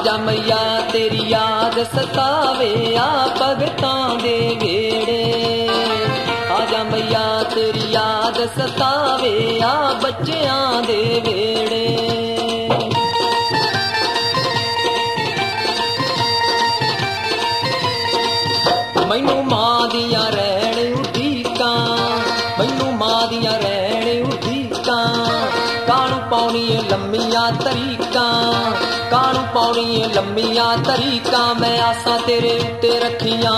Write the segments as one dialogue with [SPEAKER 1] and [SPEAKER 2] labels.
[SPEAKER 1] आजा मैया तेरी याद सतावे आ भगतां दे वेड़े। आजा मैया तेरी याद सतावे आ बच्चियां दे वेड़े। मैनू मां दियां रैण उठीकां, मैनू मां दियां रैण उठीकां, कानू पाउणी लम्मियां तरीकां, कानू पाउणी लम्मियां तरीकां, मैं आसां तेरे उत्ते रखियां।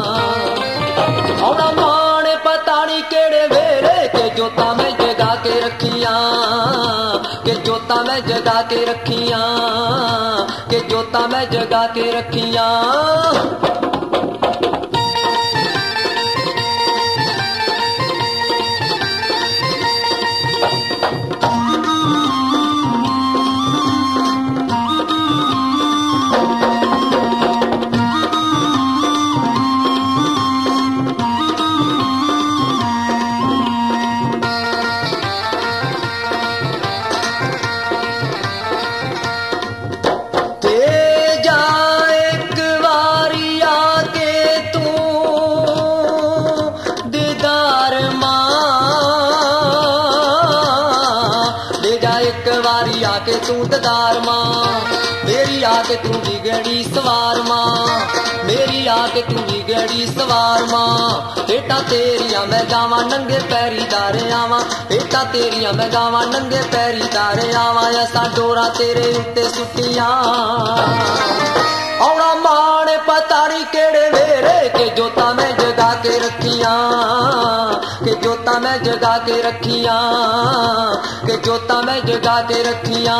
[SPEAKER 1] औना मां ने पता नहीं केड़े वेरे के जोतां मैं जगा के रखियां, के जोतां मैं जगा के रखियां, के जोतां मैं जगा के रखियां। आके तू ददार मां मेरी, आके तू बिगड़ी सवार मां मेरी, आके तू बिगड़ी सवार मां। बेटा तेरिया मैं गावां नंगे पैरी दारे आवां, बेटा तेरिया मैं गावां नंगे पैरी दारे आवां, ऐसा डोरा तेरे उत्ते सुटियां। औना मां ने पता नहीं केड़े वेरे के जोतां मैं जगा के रखियां, के जोतां मैं जगा के रखियां, के जोतां मैं जगा के रखियां।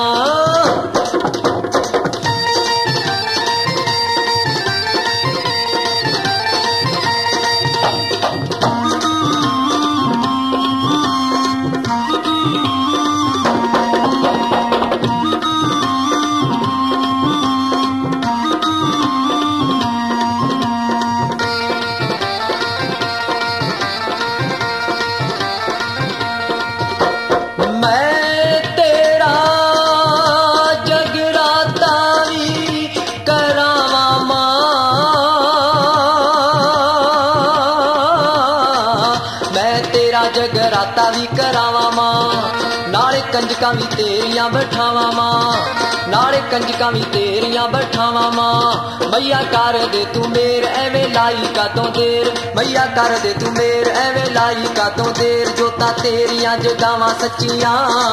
[SPEAKER 1] जगराता भी करावा मां, नाले कंजकां भी तेरियां बैठावा मां, नाले कंजकां भी तेरियां बैठावा मां। मैया कर दे तू मेर एवें लाई का तो देर, मैया कर दे तू मेर एवें लाई का तो देर, जोतां तेरियां जगावां सच्चियां।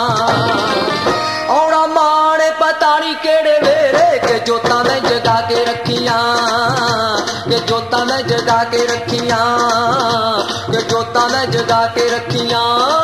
[SPEAKER 1] औना मां ने पता नहीं केड़े वेरे के जोतां मैं जगा के रखियां, के जोतां मैं जगा के रखियां, के जोतां मैं जगा के रखियां।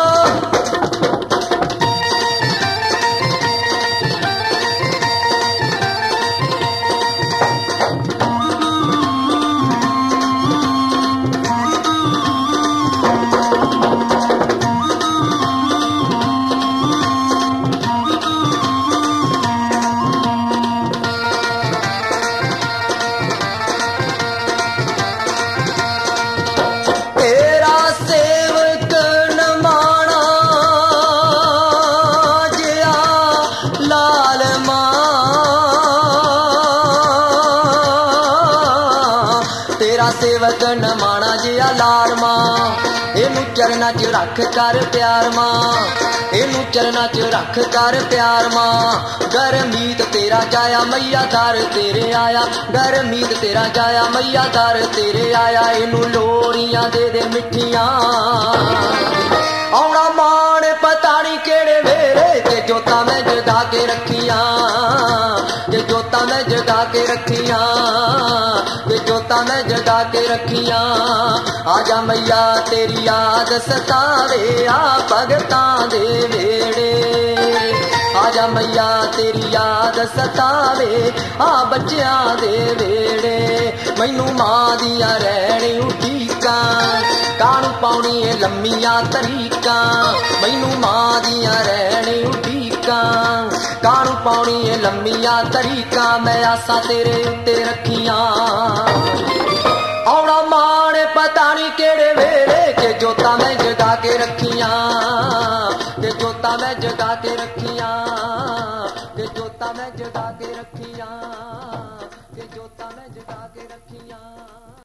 [SPEAKER 1] सेवक नमाना जिया लाल मां, इनू चरना च रख कर प्यार मां, इनू चरना च रख कर प्यार मां। गरमीत तेरा जाया मैया दर तेरे आया, गरमीत तेरा जाया मैया दर तेरे आया, इनू लोरियां दे मिठियां। औना मां ने पता नहीं केड़े वेरे के जोतां मैं जगा के रखियां, के जोतां मैं जगा के रखियां, के जोतां मैं जगा के रखियां। आजा मैया तेरी याद सतावे आ भगतां दे वेड़े, आजा मैया तेरी याद सतावे आ बच्चियां दे वेड़े। मैनू मां दियां रैण उठीकां, कानू पाउणी लम्मियां तरीकां, मैनू मां दियां रैण उठीकां, कानू पाउणी लम्मियां तरीकां, मैं आसां तेरे उत्ते रखियां। औना मां ने पता नहीं केड़े वेरे के जोतां मैं जगा के रखियां, के जोतां मैं जगा के रखियां। ਤੇ ਜੋਤਾਂ ਮੈਂ ਜਗਾ ਕੇ ਰੱਖੀਆਂ, ਤੇ ਜੋਤਾਂ ਮੈਂ ਜਗਾ ਕੇ ਰੱਖੀਆਂ।